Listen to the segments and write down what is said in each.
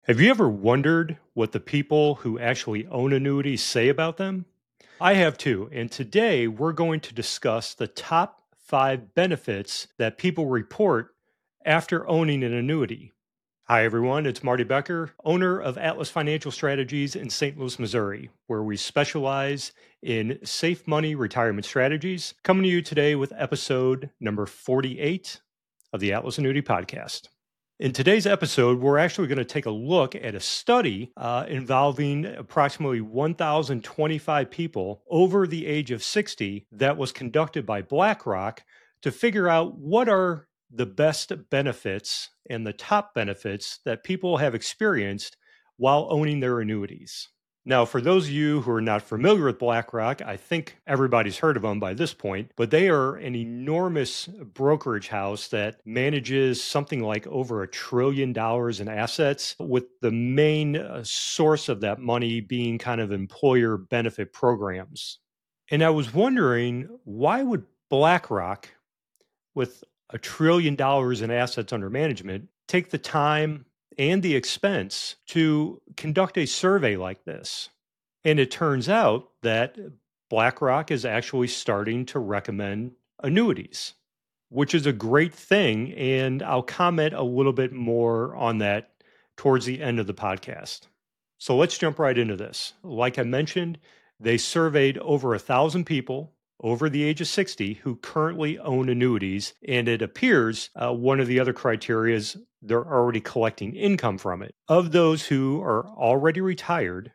Have you ever wondered what the people who actually own annuities say about them? I have too. And today we're going to discuss the top 5 benefits that people report after owning an annuity. Hi, everyone. It's Marty Becker, owner of Atlas Financial Strategies in St. Louis, Missouri, where we specialize in safe money retirement strategies. Coming to you today with episode number 48 of the Atlas Annuity Podcast. In today's episode, we're actually going to take a look at a study involving approximately 1,025 people over the age of 60 that was conducted by BlackRock to figure out what are the best benefits and the top benefits that people have experienced while owning their annuities. Now, for those of you who are not familiar with BlackRock, I think everybody's heard of them by this point, but they are an enormous brokerage house that manages something like over $1 trillion in assets, with the main source of that money being kind of employer benefit programs. And I was wondering, why would BlackRock, with $1 trillion in assets under management, take the time and the expense to conduct a survey like this? And it turns out that BlackRock is actually starting to recommend annuities, which is a great thing. And I'll comment a little bit more on that towards the end of the podcast. So let's jump right into this. Like I mentioned, they surveyed over 1,000 people over the age of 60 who currently own annuities. And it appears one of the other criteria is they're already collecting income from it. Of those who are already retired,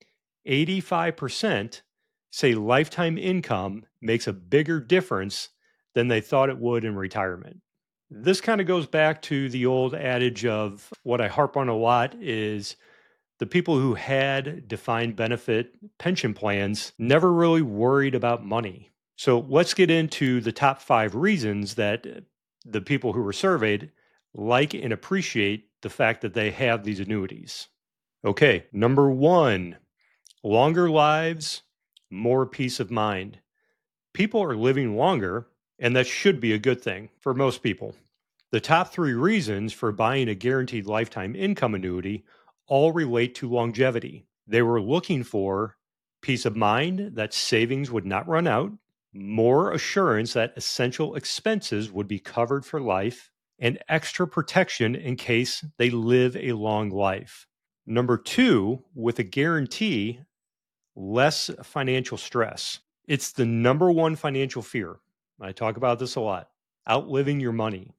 85% say lifetime income makes a bigger difference than they thought it would in retirement. This kind of goes back to the old adage of what I harp on a lot is the people who had defined benefit pension plans never really worried about money. So let's get into the top 5 reasons that the people who were surveyed like and appreciate the fact that they have these annuities. Okay, number 1, longer lives, more peace of mind. People are living longer, and that should be a good thing for most people. The top 3 reasons for buying a guaranteed lifetime income annuity all relate to longevity. They were looking for peace of mind that savings would not run out, more assurance that essential expenses would be covered for life, and extra protection in case they live a long life. Number 2, with a guarantee, less financial stress. It's the number one financial fear. I talk about this a lot. Outliving your money.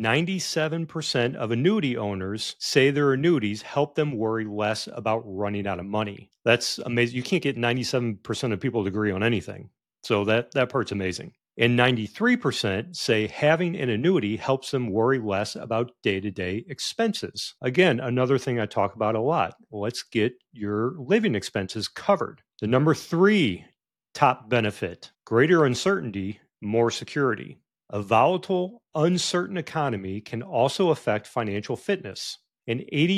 97% of annuity owners say their annuities help them worry less about running out of money. That's amazing. You can't get 97% of people to agree on anything. So that part's amazing. And 93% say having an annuity helps them worry less about day-to-day expenses. Again, another thing I talk about a lot. Let's get your living expenses covered. The number 3 top benefit, greater uncertainty, more security. A volatile, uncertain economy can also affect financial fitness. And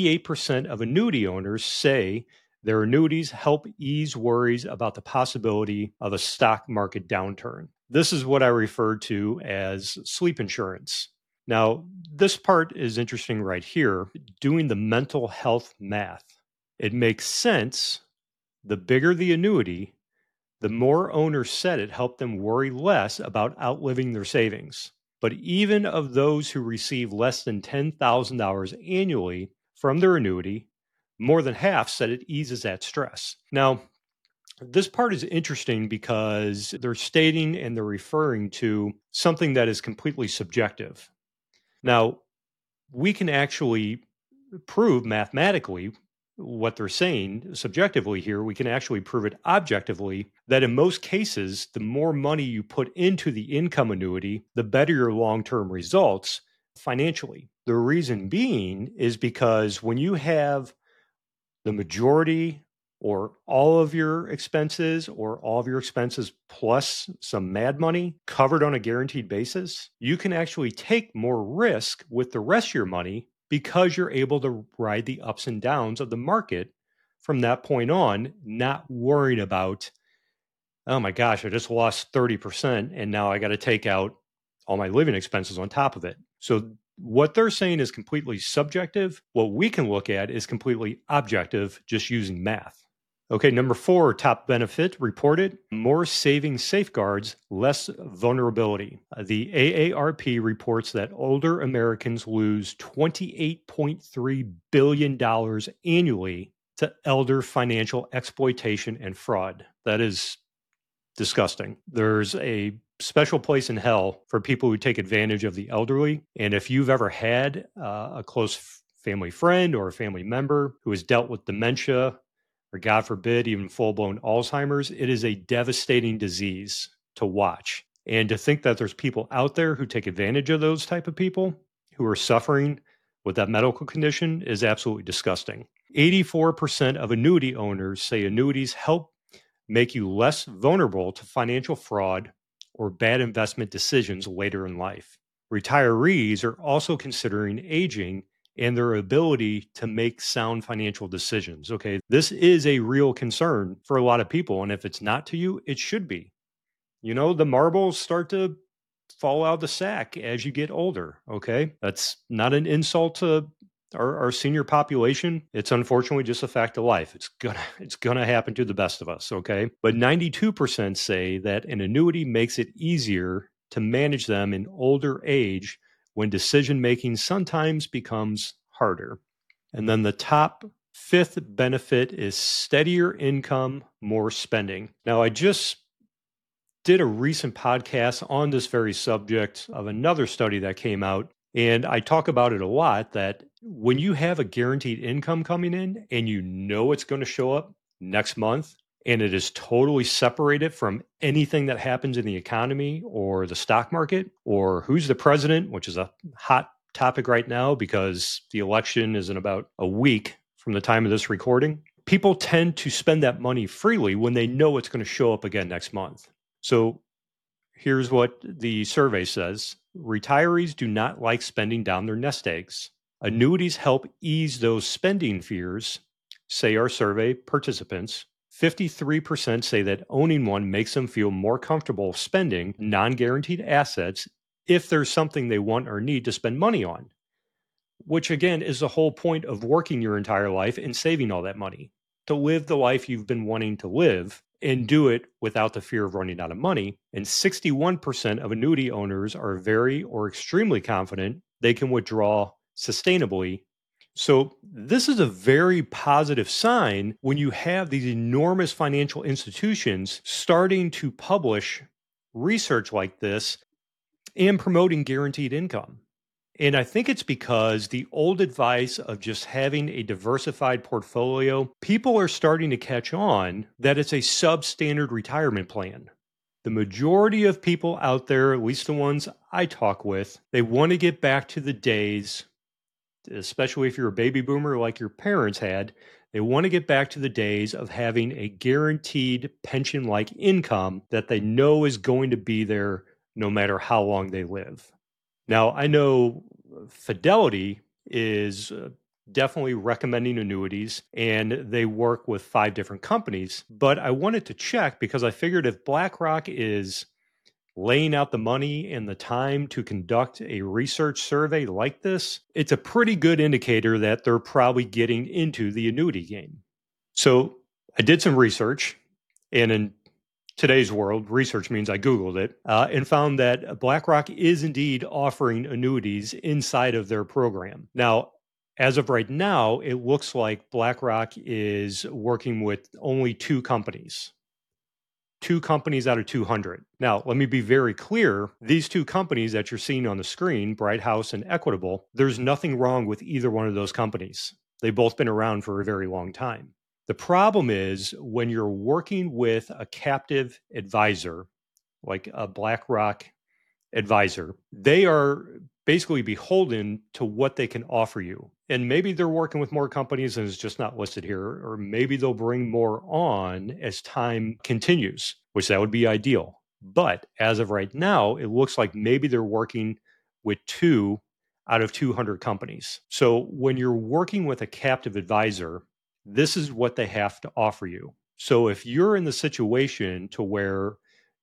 88% of annuity owners say their annuities help ease worries about the possibility of a stock market downturn. This is what I refer to as sleep insurance. Now, this part is interesting right here, doing the mental health math. It makes sense. The bigger the annuity, the more owners said it helped them worry less about outliving their savings. But even of those who receive less than $10,000 annually from their annuity, more than half said it eases that stress. Now, this part is interesting because they're stating and they're referring to something that is completely subjective. Now, we can actually prove mathematically what they're saying subjectively here. We can actually prove it objectively that in most cases, the more money you put into the income annuity, the better your long-term results financially. The reason being is because when you have the majority or all of your expenses or all of your expenses plus some mad money covered on a guaranteed basis, you can actually take more risk with the rest of your money because you're able to ride the ups and downs of the market from that point on, not worrying about, oh my gosh, I just lost 30% and now I got to take out all my living expenses on top of it. So what they're saying is completely subjective. What we can look at is completely objective, just using math. Okay, number 4, top benefit reported: more saving safeguards, less vulnerability. The AARP reports that older Americans lose $28.3 billion annually to elder financial exploitation and fraud. That is disgusting. There's a special place in hell for people who take advantage of the elderly. And if you've ever had a close family friend or a family member who has dealt with dementia, or God forbid, even full blown Alzheimer's, it is a devastating disease to watch. And to think that there's people out there who take advantage of those type of people who are suffering with that medical condition is absolutely disgusting. 84% of annuity owners say annuities help make you less vulnerable to financial fraud or bad investment decisions later in life. Retirees are also considering aging and their ability to make sound financial decisions. Okay, this is a real concern for a lot of people. And if it's not to you, it should be. You know, the marbles start to fall out of the sack as you get older. Okay, that's not an insult to our senior population. It's unfortunately just a fact of life. It's gonna happen to the best of us. Okay, but 92% say that an annuity makes it easier to manage them in older age when decision making sometimes becomes harder. And then the top 5th benefit is steadier income, more spending. Now, I just did a recent podcast on this very subject of another study that came out. And I talk about it a lot, that when you have a guaranteed income coming in and you know it's going to show up next month, and it is totally separated from anything that happens in the economy or the stock market or who's the president, which is a hot topic right now because the election is in about a week from the time of this recording, people tend to spend that money freely when they know it's going to show up again next month. So here's what the survey says: retirees do not like spending down their nest eggs. Annuities help ease those spending fears, say our survey participants. 53% say that owning one makes them feel more comfortable spending non-guaranteed assets if there's something they want or need to spend money on, which again is the whole point of working your entire life and saving all that money, to live the life you've been wanting to live and do it without the fear of running out of money. And 61% of annuity owners are very or extremely confident they can withdraw sustainably. So this is a very positive sign when you have these enormous financial institutions starting to publish research like this and promoting guaranteed income. And I think it's because the old advice of just having a diversified portfolio, people are starting to catch on that it's a substandard retirement plan. The majority of people out there, at least the ones I talk with, they want to get back to the days, especially if you're a baby boomer like your parents had, they want to get back to the days of having a guaranteed pension-like income that they know is going to be there no matter how long they live. Now, I know Fidelity is definitely recommending annuities, and they work with 5 different companies. But I wanted to check because I figured if BlackRock is laying out the money and the time to conduct a research survey like this, it's a pretty good indicator that they're probably getting into the annuity game. So I did some research, and in today's world, research means I Googled it and found that BlackRock is indeed offering annuities inside of their program. Now, as of right now, it looks like BlackRock is working with only 2 companies. 2 companies out of 200. Now, let me be very clear. These 2 companies that you're seeing on the screen, Bright House and Equitable, there's nothing wrong with either one of those companies. They've both been around for a very long time. The problem is when you're working with a captive advisor, like a BlackRock advisor, they are basically beholden to what they can offer you. And maybe they're working with more companies and it's just not listed here, or maybe they'll bring more on as time continues, which that would be ideal. But as of right now, it looks like maybe they're working with 2 out of 200 companies. So when you're working with a captive advisor, this is what they have to offer you. So if you're in the situation to where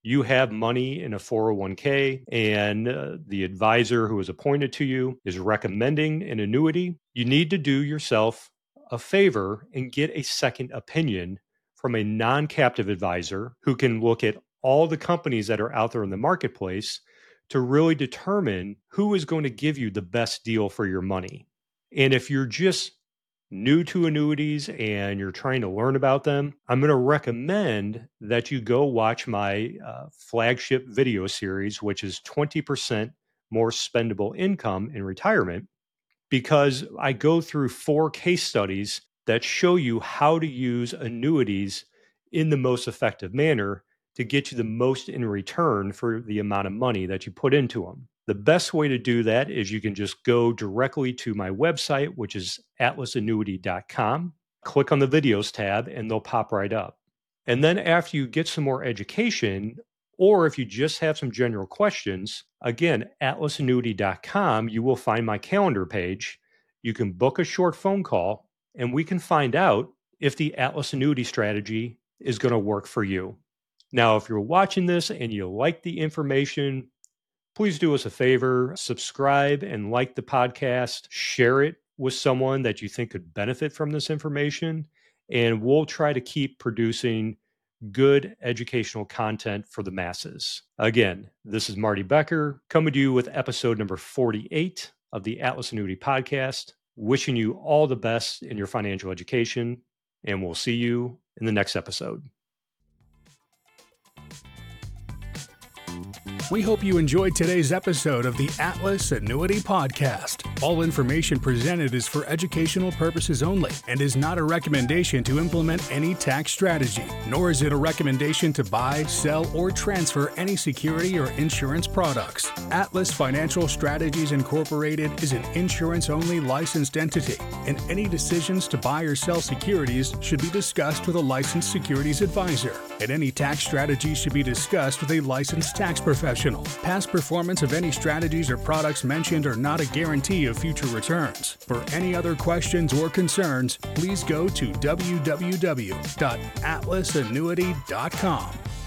you have money in a 401k and the advisor who is appointed to you is recommending an annuity, you need to do yourself a favor and get a second opinion from a non-captive advisor who can look at all the companies that are out there in the marketplace to really determine who is going to give you the best deal for your money. And if you're just new to annuities and you're trying to learn about them, I'm going to recommend that you go watch my flagship video series, which is 20% more spendable income in retirement, because I go through 4 case studies that show you how to use annuities in the most effective manner to get you the most in return for the amount of money that you put into them. The best way to do that is you can just go directly to my website, which is atlasannuity.com, click on the videos tab, and they'll pop right up. And then after you get some more education, or if you just have some general questions, again, atlasannuity.com, you will find my calendar page. You can book a short phone call, and we can find out if the Atlas Annuity strategy is going to work for you. Now, if you're watching this and you like the information, please do us a favor, subscribe and like the podcast, share it with someone that you think could benefit from this information, and we'll try to keep producing good educational content for the masses. Again, this is Marty Becker coming to you with episode number 48 of the Atlas Annuity Podcast, wishing you all the best in your financial education, and we'll see you in the next episode. We hope you enjoyed today's episode of the Atlas Annuity Podcast. All information presented is for educational purposes only and is not a recommendation to implement any tax strategy, nor is it a recommendation to buy, sell, or transfer any security or insurance products. Atlas Financial Strategies Incorporated is an insurance-only licensed entity, and any decisions to buy or sell securities should be discussed with a licensed securities advisor, and any tax strategy should be discussed with a licensed tax professional. Past performance of any strategies or products mentioned are not a guarantee of future returns. For any other questions or concerns, please go to www.atlasannuity.com.